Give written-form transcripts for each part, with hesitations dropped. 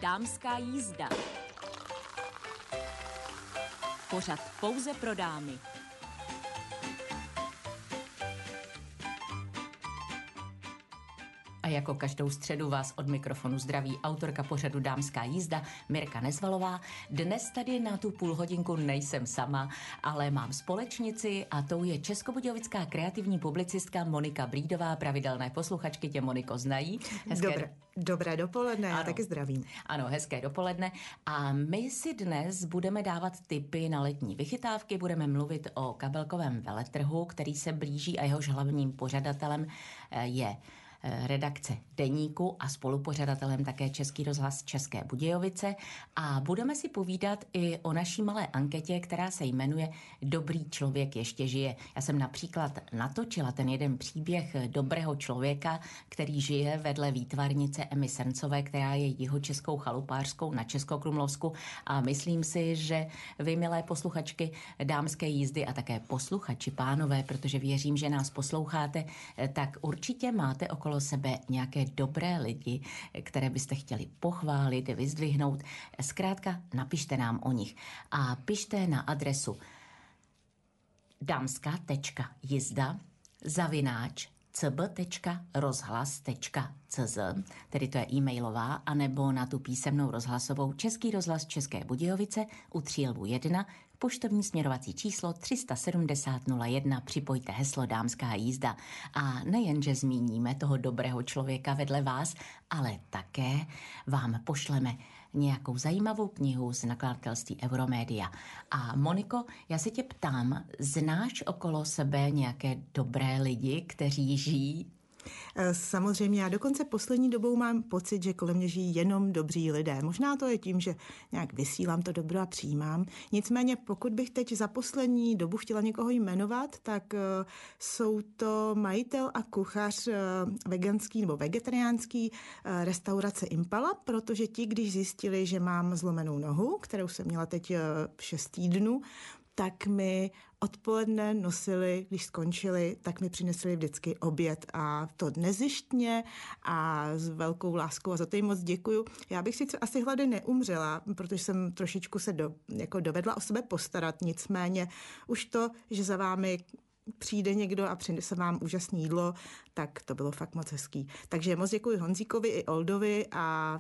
Dámská jízda. Pořad pouze pro dámy. A jako každou středu vás od mikrofonu zdraví autorka pořadu Dámská jízda Mirka Nezvalová. Dnes tady na tu půlhodinku nejsem sama, ale mám společnici a tou je českobudějovická kreativní publicistka Monika Brídová. Pravidelné posluchačky tě, Moniko, znají. Dobré dopoledne, já taky zdravím. Ano, hezké dopoledne. A my si dnes budeme dávat tipy na letní vychytávky, budeme mluvit o kabelkovém veletrhu, který se blíží a jehož hlavním pořadatelem je redakce Deníku a spolupořadatelem také Český rozhlas České Budějovice. A budeme si povídat i o naší malé anketě, která se jmenuje Dobrý člověk ještě žije. Já jsem například natočila ten jeden příběh dobrého člověka, který žije vedle výtvarnice Emy Srncové, která je jihočeskou chalupářskou na Českokrumlovsku, a myslím si, že vy, milé posluchačky Dámské jízdy a také posluchači pánové, protože věřím, že nás posloucháte, tak určitě máte okolo sebe nějaké dobré lidi, které byste chtěli pochválit, vyzdvihnout. Zkrátka napište nám o nich a pište na adresu damska.jizda@cb.rozhlas.cz, tedy to je e-mailová, anebo na tu písemnou rozhlasovou Český rozhlas České Budějovice u 3 poštovní směrovací číslo 370 01, připojte heslo Dámská jízda. A nejenže zmíníme toho dobrého člověka vedle vás, ale také vám pošleme nějakou zajímavou knihu z nakladatelství Euromédia. A Moniko, já se tě ptám, znáš okolo sebe nějaké dobré lidi, kteří žijí? Samozřejmě, já dokonce poslední dobou mám pocit, že kolem mě žijí jenom dobří lidé. Možná to je tím, že nějak vysílám to dobro a přijímám. Nicméně, pokud bych teď za poslední dobu chtěla někoho jmenovat, tak jsou to majitel a kuchař veganský nebo vegetariánský restaurace Impala, protože ti, když zjistili, že mám zlomenou nohu, kterou jsem měla teď 6 týdnů, tak mi odpoledne nosili, když skončili, tak mi přinesli vždycky oběd, a to nezištně a s velkou láskou, a za to jim moc děkuju. Já bych sice asi hlady neumřela, protože jsem trošičku se dovedla o sebe postarat, nicméně už to, že za vámi přijde někdo a přinese vám úžasné jídlo, tak to bylo fakt moc hezký. Takže moc děkuji Honzíkovi i Oldovi a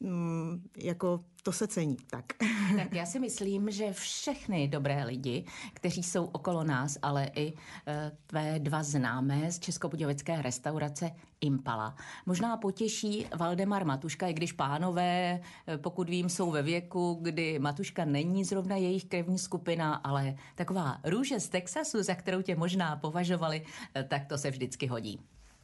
jako to se cení. Tak já si myslím, že všechny dobré lidi, kteří jsou okolo nás, ale i tvé dva známé z českobudějovické restaurace Impala, možná potěší Valdemar Matuška, i když pánové, pokud vím, jsou ve věku, kdy Matuška není zrovna jejich krevní skupina, ale taková růže z Texasu, za kterou tě možná považovali, tak to se vždycky hodí.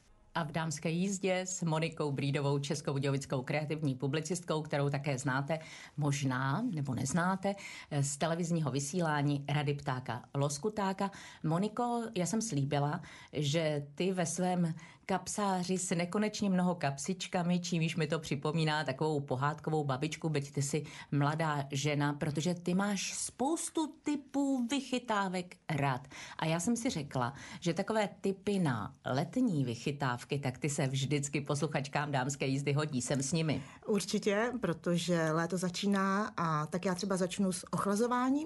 A v Dámské jízdě s Monikou Brídovou, českobudějovickou kreativní publicistkou, kterou také znáte, možná, nebo neznáte, z televizního vysílání Rady Ptáka Loskutáka. Moniko, já jsem slíbila, že ty ve svém kapsáři s nekonečně mnoho kapsičkami, čímž mi to připomíná takovou pohádkovou babičku, byť ty jsi mladá žena, protože ty máš spoustu typů vychytávek rád. A já jsem si řekla, že takové typy na letní vychytávky, tak ty se vždycky posluchačkám Dámské jízdy hodí, jsem s nimi. Určitě, protože léto začíná, a tak já třeba začnu s ochlazováním.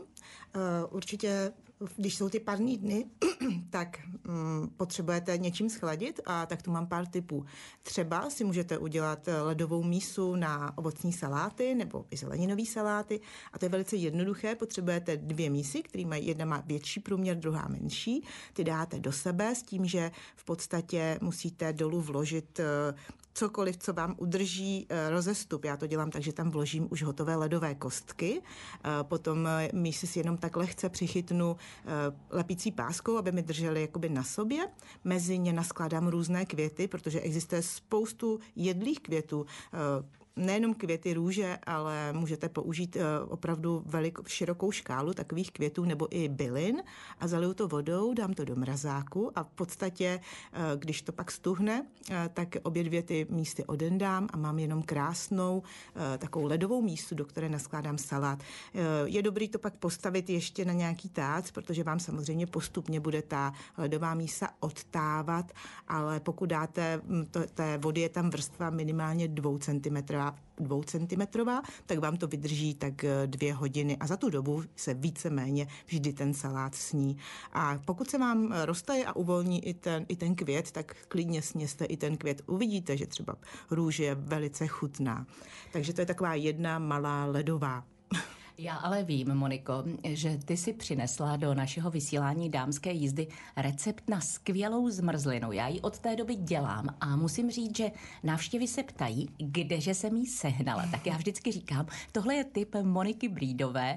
Určitě, když jsou ty parní dny, tak potřebujete něčím schladit, a tak tu mám pár tipů. Třeba si můžete udělat ledovou mísu na ovocní saláty nebo i zeleninové saláty, a to je velice jednoduché. Potřebujete 2 mísy, který mají, jedna má větší průměr, druhá menší. Ty dáte do sebe s tím, že v podstatě musíte dolů vložit cokoliv, co vám udrží rozestup. Já to dělám tak, že tam vložím už hotové ledové kostky, potom mísi si jenom tak lehce přichytnu lepící páskou, aby mi držely jakoby na sobě. Mezi ně naskládám různé květy, protože existuje spoustu jedlých květů, nejenom květy růže, ale můžete použít opravdu širokou škálu takových květů nebo i bylin, a zaliju to vodou, dám to do mrazáku a v podstatě, když to pak stuhne, tak obě 2 ty místy odendám a mám jenom krásnou takovou ledovou mísu, do které naskládám salát. Je dobrý to pak postavit ještě na nějaký tác, protože vám samozřejmě postupně bude ta ledová mísa odtávat, ale pokud dáte, té vody je tam vrstva minimálně 2 cm dobrá 2 centimetrová, tak vám to vydrží tak 2 hodiny a za tu dobu se víceméně vždy ten salát sní. A pokud se vám roztaje a uvolní i ten květ, tak klidně sněste i ten květ. Uvidíte, že třeba růže je velice chutná. Takže to je taková jedna malá ledová. Já ale vím, Moniko, že ty si přinesla do našeho vysílání dámské jízdy recept na skvělou zmrzlinu. Já ji od té doby dělám a musím říct, že návštěvy se ptají, kdeže jsem jí sehnala. Tak já vždycky říkám, tohle je tip Moniky Brídové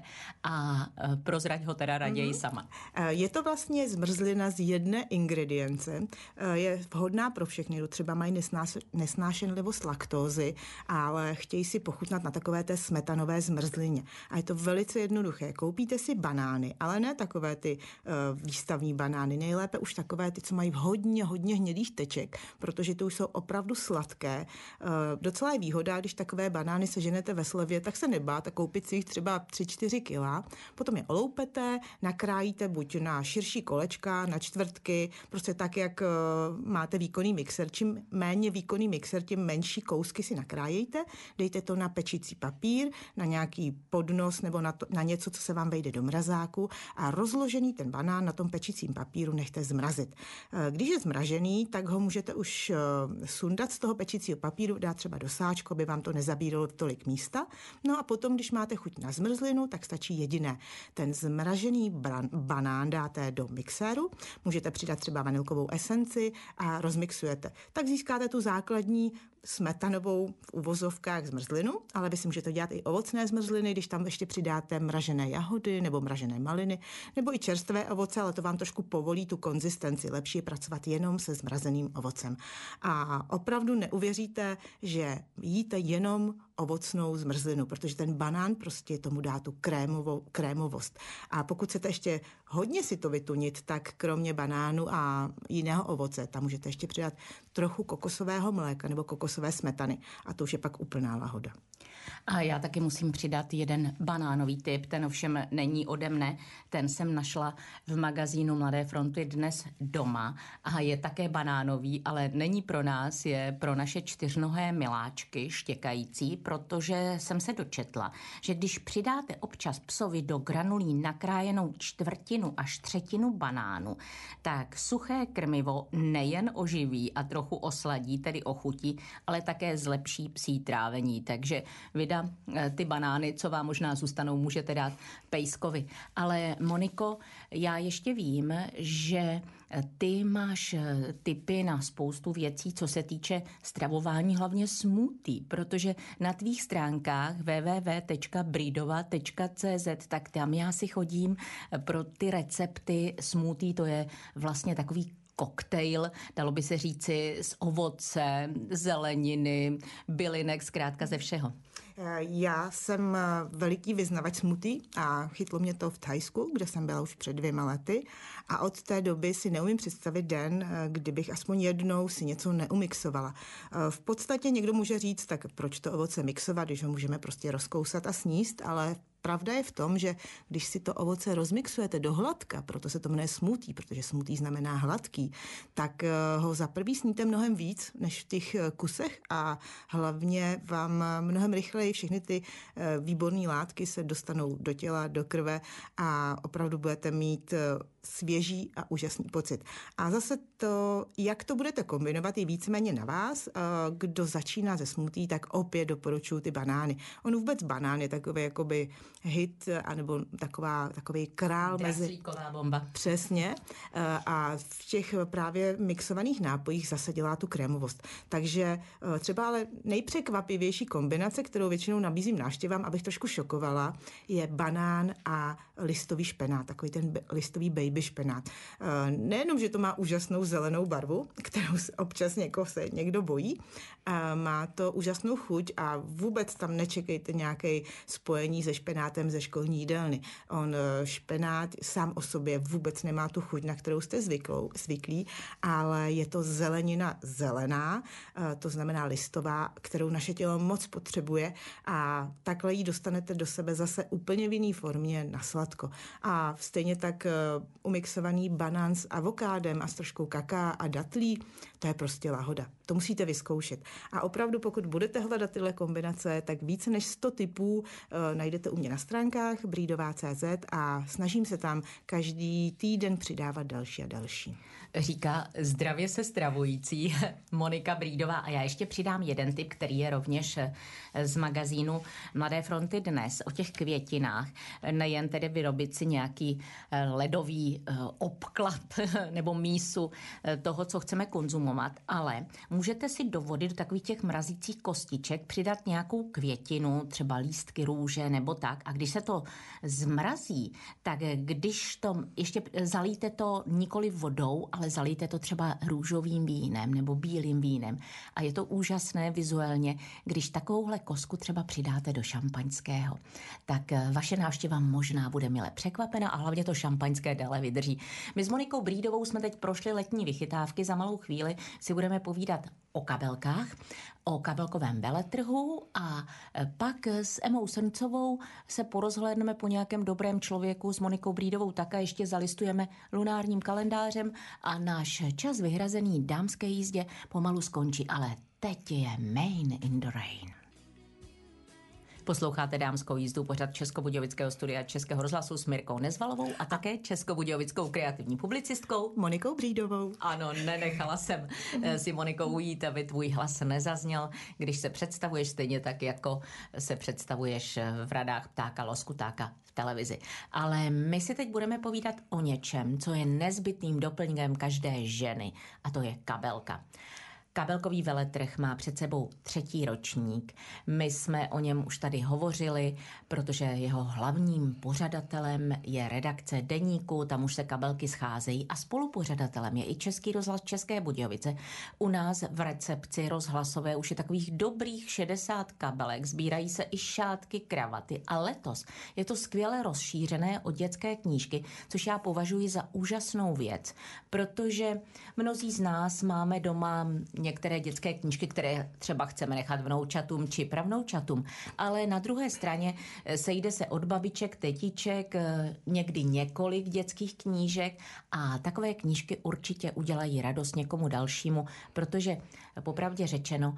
a prozrať ho teda raději sama. Je to vlastně zmrzlina z jedné ingredience. Je vhodná pro všechny, kdo třeba mají nesnášenlivost laktózy, ale chtějí si pochutnat na takové té smetanové zmrzlině. A je to velice jednoduché. Koupíte si banány, ale ne takové ty výstavní banány. Nejlépe už takové ty, co mají hodně hnědých teček, protože to už jsou opravdu sladké. Docela je výhoda, když takové banány seženete ve slevě, tak se nebát a koupit si jich třeba 3-4 kila. Potom je oloupete, nakrájíte buď na širší kolečka, na čtvrtky, prostě tak, jak máte výkonný mixer. Čím méně výkonný mixer, tím menší kousky si nakrájejte, dejte to na pečicí papír, na nějaký podnos nebo na něco, co se vám vejde do mrazáku a rozložený ten banán na tom pečicím papíru nechte zmrazit. Když je zmražený, tak ho můžete už sundat z toho pečicího papíru, dát třeba do sáčku, aby vám to nezabíralo tolik místa. No a potom, když máte chuť na zmrzlinu, tak stačí jediné. Ten zmražený banán dáte do mixéru, můžete přidat třeba vanilkovou esenci a rozmixujete. Tak získáte tu základní smetanovou v uvozovkách zmrzlinu, ale vy si můžete dělat i ovocné zmrzliny, když tam ještě přidáte mražené jahody nebo mražené maliny, nebo i čerstvé ovoce, ale to vám trošku povolí tu konzistenci. Lepší je pracovat jenom se zmrazeným ovocem. A opravdu neuvěříte, že jíte jenom ovocnou zmrzlinu, protože ten banán prostě tomu dá tu krémovost. A pokud chcete ještě hodně si to vytunit, tak kromě banánu a jiného ovoce, tam můžete ještě přidat trochu kokosového mléka nebo kokosové smetany. A to už je pak úplná lahoda. A já taky musím přidat jeden banánový tip, ten ovšem není ode mne, ten jsem našla v magazínu Mladé fronty dnes doma a je také banánový, ale není pro nás, je pro naše čtyřnohé miláčky štěkající, protože jsem se dočetla, že když přidáte občas psovi do granulí nakrájenou 1/4 až 1/3 banánu, tak suché krmivo nejen oživí a trochu osladí, tedy ochutí, ale také zlepší psí trávení, takže vida ty banány, co vám možná zůstanou, můžete dát pejskovi. Ale Moniko, já ještě vím, že ty máš tipy na spoustu věcí, co se týče stravování, hlavně smoothie, protože na tvých stránkách www.bridova.cz, tak tam já si chodím pro ty recepty smoothie, to je vlastně takový koktejl, dalo by se říci, z ovoce, zeleniny, bylinek, zkrátka ze všeho. Já jsem veliký vyznavač smoothie a chytlo mě to v Thajsku, kde jsem byla už před 2 lety a od té doby si neumím představit den, kdybych aspoň jednou si něco neumixovala. V podstatě někdo může říct, tak proč to ovoce mixovat, když ho můžeme prostě rozkousat a sníst, ale pravda je v tom, že když si to ovoce rozmixujete do hladka, proto se to jmenuje smoothie, protože smoothie znamená hladký, tak ho za prvý sníte mnohem víc než v těch kusech a hlavně vám mnohem rychleji všechny ty výborné látky se dostanou do těla, do krve a opravdu budete mít svěží a úžasný pocit. A zase to, jak to budete kombinovat, je víceméně na vás. Kdo začíná ze smoothie, tak opět doporučuji ty banány. On vůbec banán je takový jakoby hit, anebo takový král mezi... Draslíková bomba. Přesně. A v těch právě mixovaných nápojích zase dělá tu krémovost. Takže třeba ale nejpřekvapivější kombinace, kterou většinou nabízím návštěvám, abych trošku šokovala, je banán a listový špenát, takový ten listový baby špenát. Nejenom, že to má úžasnou zelenou barvu, kterou občas se někdo bojí, má to úžasnou chuť a vůbec tam nečekejte nějaké spojení se špenátem špenátem ze školní jídelny. Špenát sám o sobě vůbec nemá tu chuť, na kterou jste zvyklí, ale je to zelenina zelená, to znamená listová, kterou naše tělo moc potřebuje a takhle ji dostanete do sebe zase úplně v jiný formě na sladko. A stejně tak umixovaný banán s avokádem a s troškou kaká a datlí, to je prostě lahoda. To musíte vyzkoušet. A opravdu, pokud budete hledat tyhle kombinace, tak více než 100 typů najdete u mě na stránkách breedová.cz a snažím se tam každý týden přidávat další a další. Říká zdravě se stravující Monika Breedová. A já ještě přidám jeden tip, který je rovněž z magazínu Mladé fronty dnes, o těch květinách. Nejen tedy vyrobit si nějaký ledový obklad nebo mísu toho, co chceme konzumovat, ale můžete si do vody, do takových těch mrazících kostiček přidat nějakou květinu, třeba lístky růže nebo tak. A když se to zmrazí, tak když to ještě zalíte to nikoli vodou, ale zalíte to třeba růžovým vínem nebo bílým vínem. A je to úžasné vizuálně, když takovouhle kosku třeba přidáte do šampaňského. Tak vaše návštěva možná bude mile překvapena a hlavně to šampaňské déle vydrží. My s Monikou Breedovou jsme teď prošli letní vychytávky, za malou chvíli si budeme povídat o kabelkách, o kabelkovém veletrhu a pak s Emou Srncovou se porozhlédneme po nějakém dobrém člověku, s Monikou Breedovou také ještě zalistujeme lunárním kalendářem a náš čas vyhrazený dámské jízdě pomalu skončí, ale teď je Main in the Rain. Posloucháte Dámskou jízdu, pořad Českobudějovického studia Českého rozhlasu s Mirkou Nezvalovou a také českobudějovickou kreativní publicistkou Monikou Breedovou. Ano, nenechala jsem si Monikou ujít, aby tvůj hlas nezazněl, když se představuješ stejně tak, jako se představuješ v radách Ptáka Loskutáka v televizi. Ale my si teď budeme povídat o něčem, co je nezbytným doplňkem každé ženy, a to je kabelka. Kabelkový veletrh má před sebou 3. ročník. My jsme o něm už tady hovořili, protože jeho hlavním pořadatelem je redakce Deníku, tam už se kabelky scházejí a spolupořadatelem je i Český rozhlas České Budějovice. U nás v recepci rozhlasové už je takových dobrých 60 kabelek, sbírají se i šátky, kravaty a letos je to skvěle rozšířené o dětské knížky, což já považuji za úžasnou věc, protože mnozí z nás máme doma některé dětské knížky, které třeba chceme nechat vnoučatům či pravnoučatům, ale na druhé straně sejde se od babiček, tetiček, někdy několik dětských knížek a takové knížky určitě udělají radost někomu dalšímu, protože popravdě řečeno,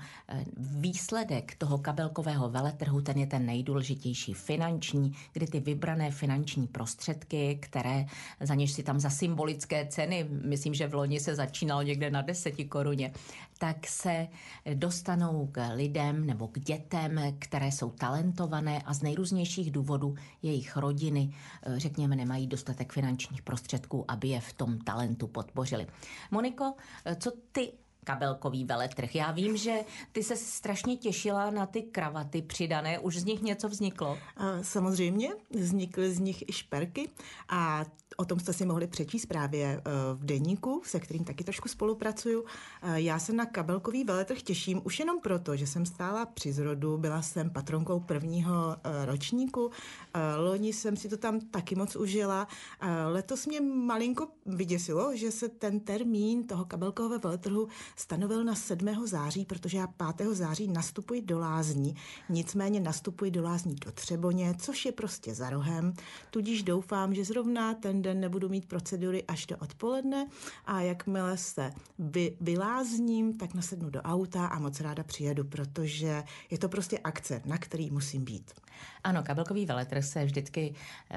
výsledek toho kabelkového veletrhu, ten je ten nejdůležitější finanční, kdy ty vybrané finanční prostředky, které za něž si tam za symbolické ceny, myslím, že v loni se začínalo někde na 10 koruně, tak se dostanou k lidem nebo k dětem, které jsou talentované a z nejrůznějších důvodů jejich rodiny, řekněme, nemají dostatek finančních prostředků, aby je v tom talentu podpořili. Moniko, co ty kabelkový veletrh? Já vím, že ty se strašně těšila na ty kravaty přidané, už z nich něco vzniklo? Samozřejmě, vznikly z nich i šperky a o tom jste si mohli přečíst právě v Deníku, se kterým taky trošku spolupracuju. Já se na kabelkový veletrh těším už jenom proto, že jsem stála při zrodu, byla jsem patronkou 1. ročníku, loni jsem si to tam taky moc užila. Letos mě malinko vyděsilo, že se ten termín toho kabelkového veletrhu stanovil na 7. září, protože já 5. září nastupuji do Lázní, nicméně nastupuji do Lázní do Třeboně, což je prostě za rohem, tudíž doufám, že zrovna ten den nebudu mít procedury až do odpoledne a jakmile se vylázním, tak nasednu do auta a moc ráda přijedu, protože je to prostě akce, na který musím být. Ano, kabelkový veletrh se vždycky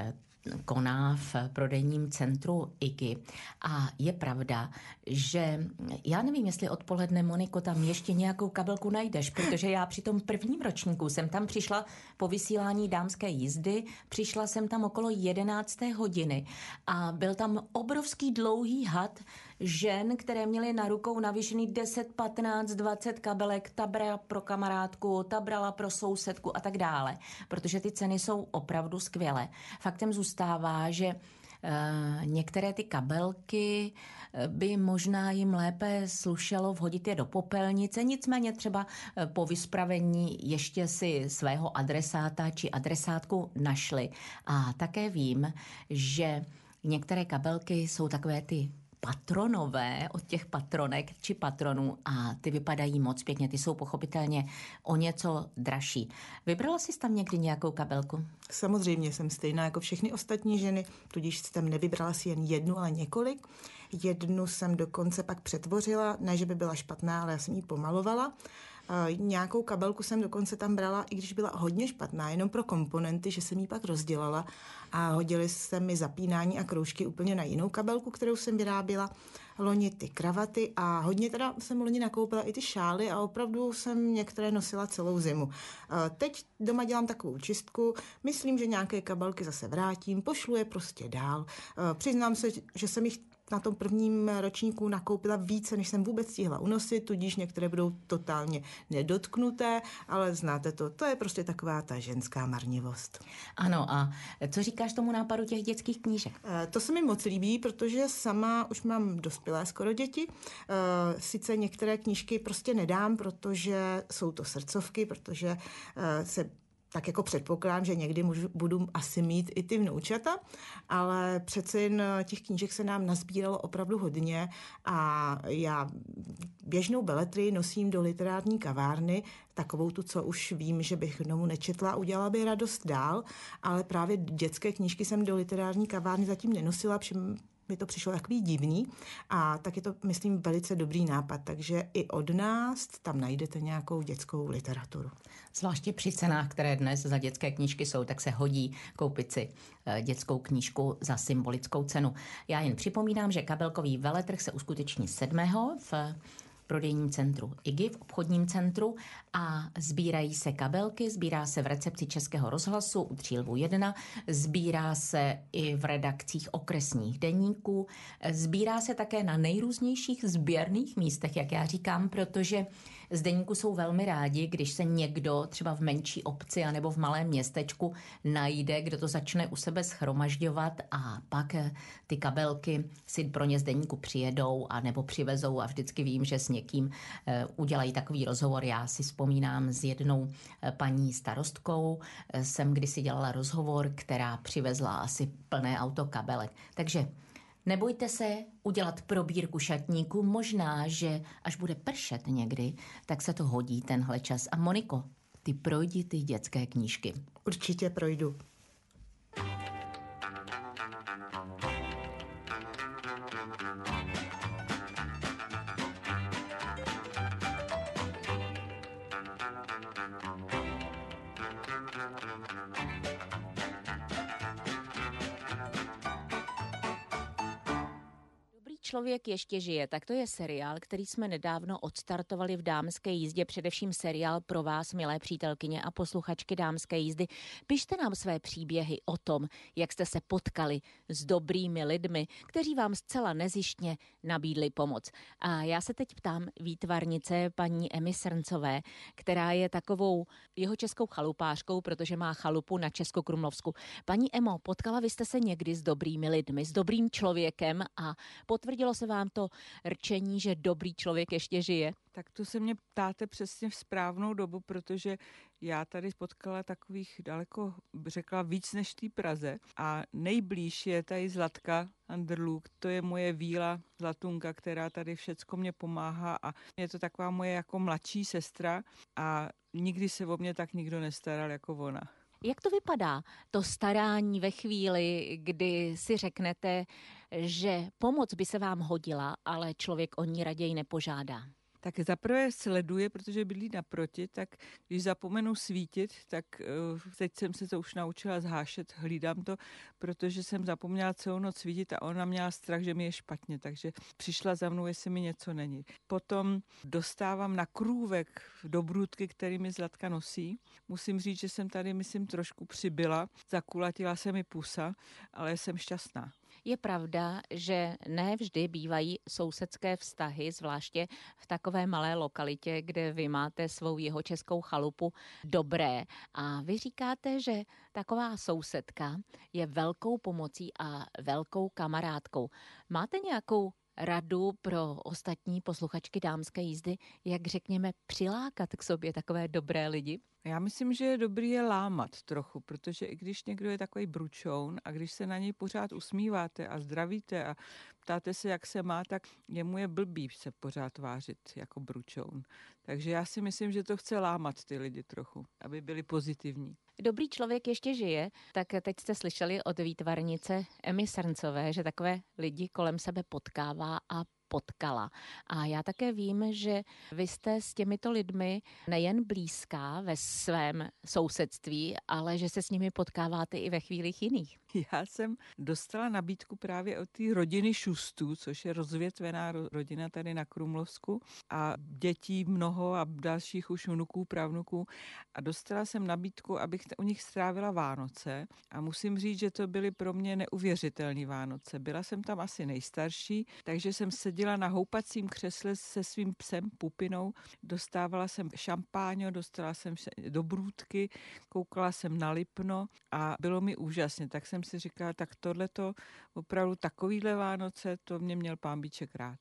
koná v prodejním centru IGI. A je pravda, že já nevím, jestli odpoledne, Moniko, tam ještě nějakou kabelku najdeš, protože já při tom 1. ročníku jsem tam přišla po vysílání dámské jízdy, přišla jsem tam okolo 11. hodiny a byl tam obrovský dlouhý had žen, které měly na rukou navěšený 10, 15, 20 kabelek, ta brala pro kamarádku, ta brala pro sousedku a tak dále, protože ty ceny jsou opravdu skvělé. Faktem zůstává, že Některé ty kabelky by možná jim lépe slušelo vhodit je do popelnice, nicméně třeba po vyspravení ještě si svého adresáta či adresátku našli. A také vím, že některé kabelky jsou takové ty patronové od těch patronek či patronů a ty vypadají moc pěkně, ty jsou pochopitelně o něco dražší. Vybrala jsi tam někdy nějakou kabelku? Samozřejmě jsem stejná jako všechny ostatní ženy, tudíž jsem nevybrala si jen jednu, ale několik. Jednu jsem dokonce pak přetvořila, ne, že by byla špatná, ale já jsem ji pomalovala. Nějakou kabelku jsem dokonce tam brala, i když byla hodně špatná, jenom pro komponenty, že jsem ji pak rozdělala a hodily se mi zapínání a kroužky úplně na jinou kabelku, kterou jsem vyráběla. Loni ty kravaty a hodně teda jsem loni nakoupila i ty šály a opravdu jsem některé nosila celou zimu. Teď doma dělám takovou čistku, myslím, že nějaké kabelky zase vrátím, pošlu je prostě dál. Přiznám se, že jsem jich na tom prvním ročníku nakoupila více, než jsem vůbec stihla unosit, tudíž některé budou totálně nedotknuté, ale znáte to, to je prostě taková ta ženská marnivost. Ano, a co říkáš tomu nápadu těch dětských knížek? To se mi moc líbí, protože sama už mám dospělé skoro děti. Sice některé knížky prostě nedám, protože jsou to srdcovky, protože se tak jako předpokládám, že někdy budu asi mít i ty vnoučata, ale přece jen těch knížek se nám nazbíralo opravdu hodně a já běžnou beletrii nosím do literární kavárny, takovou tu, co už vím, že bych domů nečetla, udělala by radost dál, ale právě dětské knížky jsem do literární kavárny zatím nenosila, protože mi to přišlo takový divný a tak je to, myslím, velice dobrý nápad, takže i od nás tam najdete nějakou dětskou literaturu. Zvláště při cenách, které dnes za dětské knížky jsou, tak se hodí koupit si dětskou knížku za symbolickou cenu. Já jen připomínám, že kabelkový veletrh se uskuteční 7. v prodejním centru IGI v obchodním centru a sbírají se kabelky, sbírá se v recepci Českého rozhlasu u Třílvu 1, sbírá se i v redakcích okresních deníků, sbírá se také na nejrůznějších sběrných místech, jak já říkám, protože z deníku jsou velmi rádi, když se někdo třeba v menší obci anebo v malém městečku najde, kdo to začne u sebe shromažďovat a pak ty kabelky si pro ně z deníku přijedou a nebo přivezou a vždycky vím, že s někým udělají takový rozhovor. Já si vzpomínám s jednou paní starostkou, jsem kdysi dělala rozhovor, která přivezla asi plné auto kabelek. Takže nebojte se udělat probírku šatníku, možná, že až bude pršet někdy, tak se to hodí tenhle čas. A Moniko, ty projdi ty dětské knížky. Určitě projdu. Člověk ještě žije, tak to je seriál, který jsme nedávno odstartovali v Dámské jízdě, především seriál pro vás, milé přítelkyně a posluchačky Dámské jízdy. Pište nám své příběhy o tom, jak jste se potkali s dobrými lidmi, kteří vám zcela nezištně nabídli pomoc. A já se teď ptám výtvarnice paní Emy Srncové, která je takovou jihočeskou chalupářkou, protože má chalupu na Českokrumlovsku. Paní Emo, potkala vy jste se někdy s dobrými lidmi, s dobrým člověkem a potvrdilo se vám to rčení, že dobrý člověk ještě žije? Tak to se mě ptáte přesně v správnou dobu, protože já tady potkala takových daleko, řekla, víc než v té Praze. A nejblíž je tady Zlatka Anderluk, to je moje víla Zlatunka, která tady všecko mě pomáhá a je to taková moje jako mladší sestra a nikdy se o mě tak nikdo nestaral jako ona. Jak to vypadá, to starání ve chvíli, kdy si řeknete, že pomoc by se vám hodila, ale člověk o ní raději nepožádá? Tak zaprvé sleduje, protože bydlí naproti, tak když zapomenu svítit, tak teď jsem se to už naučila zhášet, hlídám to, protože jsem zapomněla celou noc svítit a ona měla strach, že mi je špatně, takže přišla za mnou, jestli mi něco není. Potom dostávám na krůvek dobrůdky, který mi Zlatka nosí. Musím říct, že jsem tady, myslím, trošku přibyla, zakulatila se mi pusa, ale jsem šťastná. Je pravda, že ne vždy bývají sousedské vztahy, zvláště v takové malé lokalitě, kde vy máte svou jihočeskou chalupu, dobré. A vy říkáte, že taková sousedka je velkou pomocí a velkou kamarádkou. Máte nějakou radu pro ostatní posluchačky dámské jízdy, jak řekněme přilákat k sobě takové dobré lidi? Já myslím, že je dobrý je lámat trochu, protože i když někdo je takový bručoun a když se na něj pořád usmíváte a zdravíte a ptáte se, jak se má, tak jemu je blbý se pořád tvářit jako bručoun. Takže já si myslím, že to chce lámat ty lidi trochu, aby byli pozitivní. Dobrý člověk ještě žije, tak teď jste slyšeli od výtvarnice Emy Srncové, že takové lidi kolem sebe potkává a potkala. A já také vím, že vy jste s těmito lidmi nejen blízká ve svém sousedství, ale že se s nimi potkáváte i ve chvílích jiných. Já jsem dostala nabídku právě od té rodiny Šustů, což je rozvětvená rodina tady na Krumlovsku a dětí mnoho a dalších už vnuků, pravnuků a dostala jsem nabídku, abych u nich strávila Vánoce a musím říct, že to byly pro mě neuvěřitelné Vánoce. Byla jsem tam asi nejstarší, takže jsem seděla na houpacím křesle se svým psem Pupinou, dostávala jsem šampáňo, dostala jsem dobrůdky, koukala jsem na Lipno a bylo mi úžasně, tak jsem si říkala, tak tohleto opravdu takovýhle Vánoce, to mě měl Pán Bíček rád.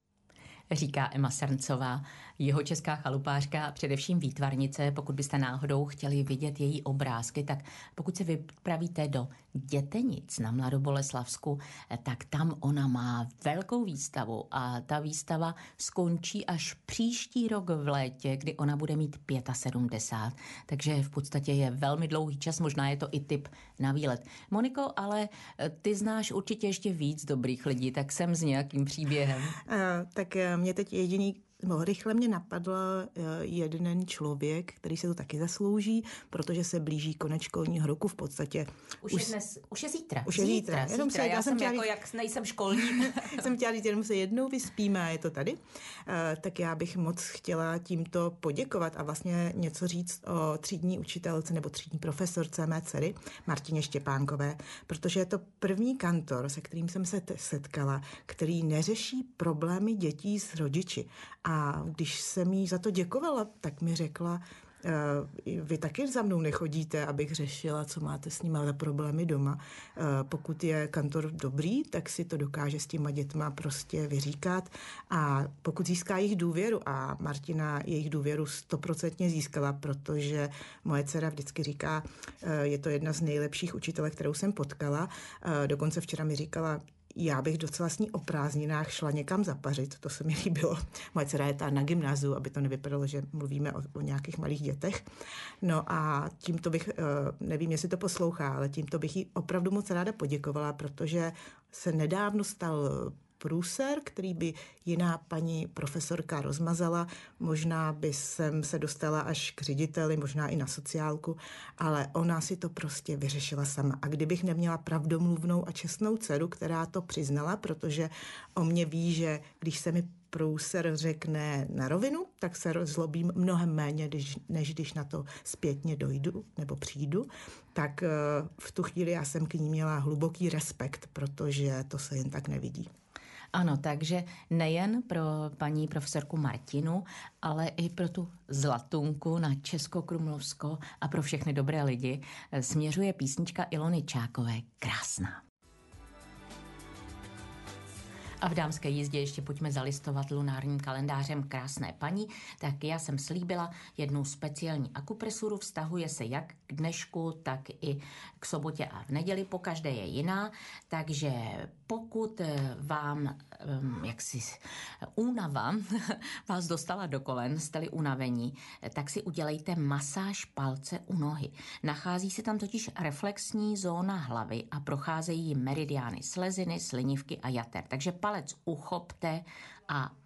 Říká Ema Srncová, jihočeská chalupářka a především výtvarnice. Pokud byste náhodou chtěli vidět její obrázky, tak pokud se vypravíte do Dětenic na Mladoboleslavsku, tak tam ona má velkou výstavu a ta výstava skončí až příští rok v létě, kdy ona bude mít 75. Takže v podstatě je velmi dlouhý čas, možná je to i tip na výlet. Moniko, ale ty znáš určitě ještě víc dobrých lidí, tak jsem s nějakým příběhem. Tak mě teď rychle mě napadl jeden člověk, který se to taky zaslouží, protože se blíží konec školního roku v podstatě. Už je zítra. Už je zítra. Já jsem jako, jak nejsem školní. Jsem chtěla říct, jenom se jednou vyspíme a je to tady. Tak já bych moc chtěla tímto poděkovat a vlastně něco říct o třídní učitelce nebo třídní profesorce mé dcery Martině Štěpánkové, protože je to první kantor, se kterým jsem se setkala, který neřeší problémy dětí s rodiči. A když jsem jí za to děkovala, tak mi řekla, vy taky za mnou nechodíte, abych řešila, co máte s nima za problémy doma. Pokud je kantor dobrý, tak si to dokáže s těma dětma prostě vyříkat a pokud získá jejich důvěru, a Martina jejich důvěru 100% získala, protože moje dcera vždycky říká, je to jedna z nejlepších učitelek, kterou jsem potkala. Dokonce včera mi říkala, já bych docela s ní o prázdninách šla někam zapařit, to se mi líbilo. Moje dcera je na gymnáziu, aby to nevypadalo, že mluvíme o nějakých malých dětech. No a tímto bych, nevím, jestli to poslouchá, ale tímto bych jí opravdu moc ráda poděkovala, protože se nedávno stal průser, který by jiná paní profesorka rozmazala. Možná by jsem se dostala až k řediteli, možná i na sociálku, ale ona si to prostě vyřešila sama. A kdybych neměla pravdomluvnou a čestnou dceru, která to přiznala, protože o mě ví, že když se mi průser řekne na rovinu, tak se zlobím mnohem méně, než když na to zpětně dojdu nebo přijdu, tak v tu chvíli já jsem k ní měla hluboký respekt, protože to se jen tak nevidí. Ano, takže nejen pro paní profesorku Martinu, ale i pro tu Zlatunku na Českokrumlovsko a pro všechny dobré lidi směřuje písnička Ilony Čákové Krásná. A v dámské jízdě ještě pojďme zalistovat lunárním kalendářem Krásné paní. Tak já jsem slíbila jednu speciální akupresuru, vztahuje se jak k dnešku, tak i k sobotě a v neděli, pokaždé je jiná, takže pokud vám jaksi únava vás dostala do kolen, jste-li unavení, tak si udělejte masáž palce u nohy. Nachází se tam totiž reflexní zóna hlavy a procházejí meridiány sleziny, slinivky a jater. Takže palec uchopte a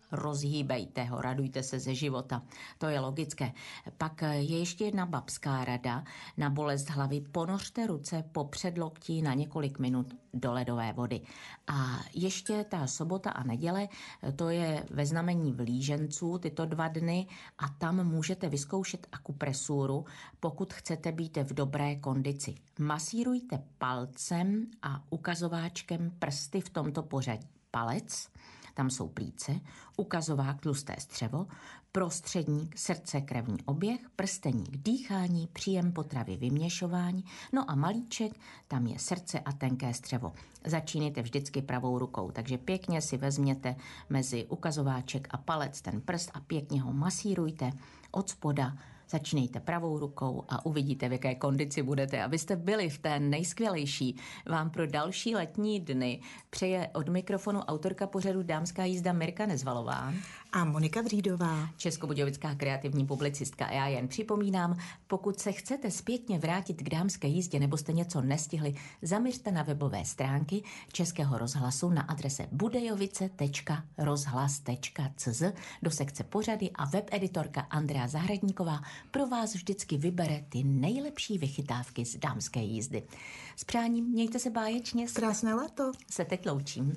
rozhýbejte ho, radujte se ze života. To je logické. Pak je ještě jedna babská rada. Na bolest hlavy ponořte ruce po předloktí na několik minut do ledové vody. A ještě ta sobota a neděle, to je ve znamení Vlíženců tyto 2 dny a tam můžete vyzkoušet akupresuru, pokud chcete být v dobré kondici. Masírujte palcem a ukazováčkem prsty v tomto pořadí. Palec, tam jsou plíce, ukazovák tlusté střevo, prostředník srdce krevní oběh, prsteník dýchání, příjem potravy vyměšování, no a malíček, tam je srdce a tenké střevo. Začínejte vždycky pravou rukou, takže pěkně si vezměte mezi ukazováček a palec ten prst a pěkně ho masírujte od spoda. Začínejte pravou rukou a uvidíte, v jaké kondici budete. Abyste byli v té nejskvělejší, vám pro další letní dny přeje od mikrofonu autorka pořadu Dámská jízda Mirka Nezvalová a Monika Dřídová, českobudějovická kreativní publicistka. A já jen připomínám, pokud se chcete zpětně vrátit k dámské jízdě nebo jste něco nestihli, zaměřte na webové stránky Českého rozhlasu na adrese budejovice.rozhlas.cz do sekce pořady a webeditorka Andrea Zahradníková pro vás vždycky vybere ty nejlepší vychytávky z dámské jízdy. S přáním, mějte se báječně. Krásné léto. Se teď loučím.